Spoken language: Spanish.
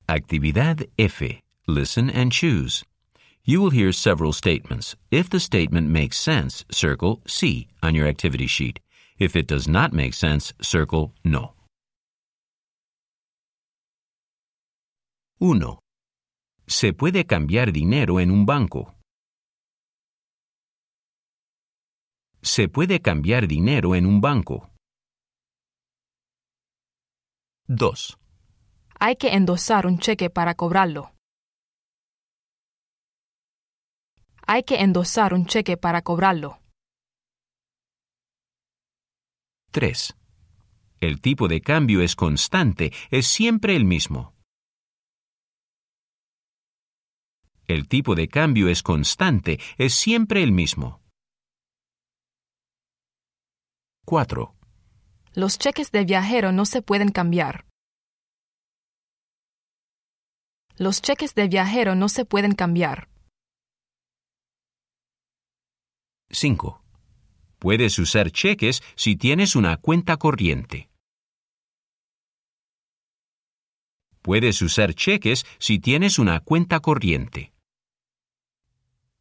Actividad F. Listen and choose. You will hear several statements. If the statement makes sense, circle sí on your activity sheet. If it does not make sense, circle no. 1. Se puede cambiar dinero en un banco. Se puede cambiar dinero en un banco. 2. Hay que endosar un cheque para cobrarlo. Hay que endosar un cheque para cobrarlo. 3. El tipo de cambio es constante, es siempre el mismo. El tipo de cambio es constante, es siempre el mismo. 4. Los cheques de viajero no se pueden cambiar. Los cheques de viajero no se pueden cambiar. 5. Puedes usar cheques si tienes una cuenta corriente. Puedes usar cheques si tienes una cuenta corriente.